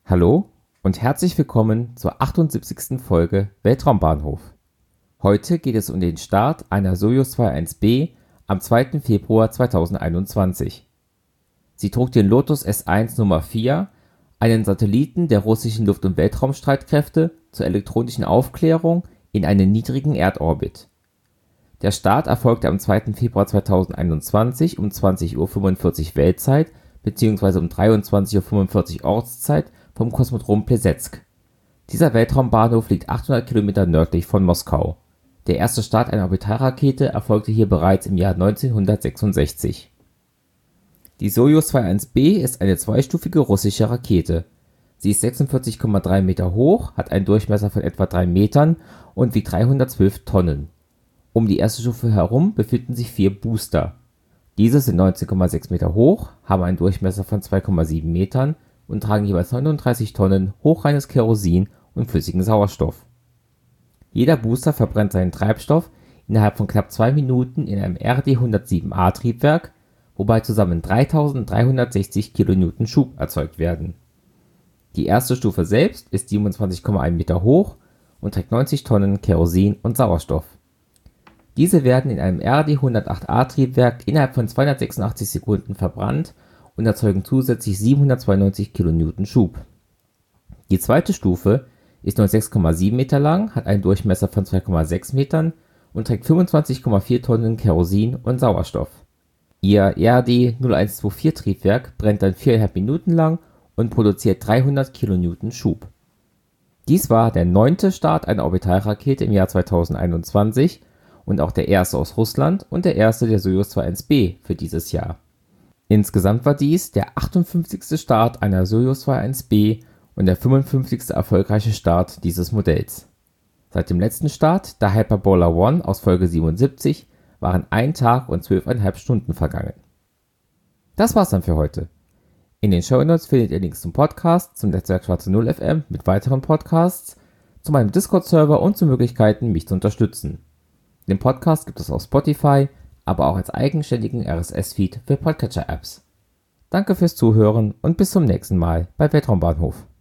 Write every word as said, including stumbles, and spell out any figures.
Hallo und herzlich willkommen zur achtundsiebzigsten Folge Weltraumbahnhof. Heute geht es um den Start einer Sojus zwei Punkt eins b am zweiten Februar zweitausendeinundzwanzig. Sie trug den Lotus S eins Nummer vier, einen Satelliten der russischen Luft- und Weltraumstreitkräfte zur elektronischen Aufklärung, in einen niedrigen Erdorbit. Der Start erfolgte am zweiten Februar zweitausendeinundzwanzig um zwanzig Uhr fünfundvierzig Weltzeit bzw. um dreiundzwanzig Uhr fünfundvierzig Ortszeit vom Kosmodrom Plesetsk. Dieser Weltraumbahnhof liegt achthundert Kilometer nördlich von Moskau. Der erste Start einer Orbitalrakete erfolgte hier bereits im Jahr neunzehnhundertsechsundsechzig. Die Sojus zwei Punkt eins b ist eine zweistufige russische Rakete. Sie ist sechsundvierzig Komma drei Meter hoch, hat einen Durchmesser von etwa drei Metern und wiegt dreihundertzwölf Tonnen. Um die erste Stufe herum befinden sich vier Booster. Diese sind neunzehn Komma sechs Meter hoch, haben einen Durchmesser von zwei Komma sieben Metern und tragen jeweils neununddreißig Tonnen hochreines Kerosin und flüssigen Sauerstoff. Jeder Booster verbrennt seinen Treibstoff innerhalb von knapp zwei Minuten in einem R D hundertsieben A Triebwerk, wobei zusammen dreitausenddreihundertsechzig Kilonewton Schub erzeugt werden. Die erste Stufe selbst ist siebenundzwanzig Komma eins Meter hoch und trägt neunzig Tonnen Kerosin und Sauerstoff. Diese werden in einem R D hundertacht A Triebwerk innerhalb von zweihundertsechsundachtzig Sekunden verbrannt und erzeugen zusätzlich siebenhundertzweiundneunzig Kilonewton Schub. Die zweite Stufe ist nur sechs Komma sieben Meter lang, hat einen Durchmesser von zwei Komma sechs Metern und trägt fünfundzwanzig Komma vier Tonnen Kerosin und Sauerstoff. Ihr R D null eins zwei vier Triebwerk brennt dann viereinhalb Minuten lang und produziert dreihundert Kilonewton Schub. Dies war der neunte Start einer Orbitalrakete im Jahr zweitausendeinundzwanzig und auch der erste aus Russland und der erste der Sojus zwei Punkt eins b für dieses Jahr. Insgesamt war dies der achtundfünfzigste Start einer Sojus zwei Punkt eins b und der fünfundfünfzigste erfolgreiche Start dieses Modells. Seit dem letzten Start, der Hyperbola eins aus Folge siebenundsiebzig, waren ein Tag und zwölfeinhalb Stunden vergangen. Das war's dann für heute. In den Shownotes findet ihr Links zum Podcast, zum Netzwerk Schwarze Null F M mit weiteren Podcasts, zu meinem Discord-Server und zu Möglichkeiten, mich zu unterstützen. Den Podcast gibt es auf Spotify, aber auch als eigenständigen R S S-Feed für Podcatcher-Apps. Danke fürs Zuhören und bis zum nächsten Mal bei Weltraumbahnhof.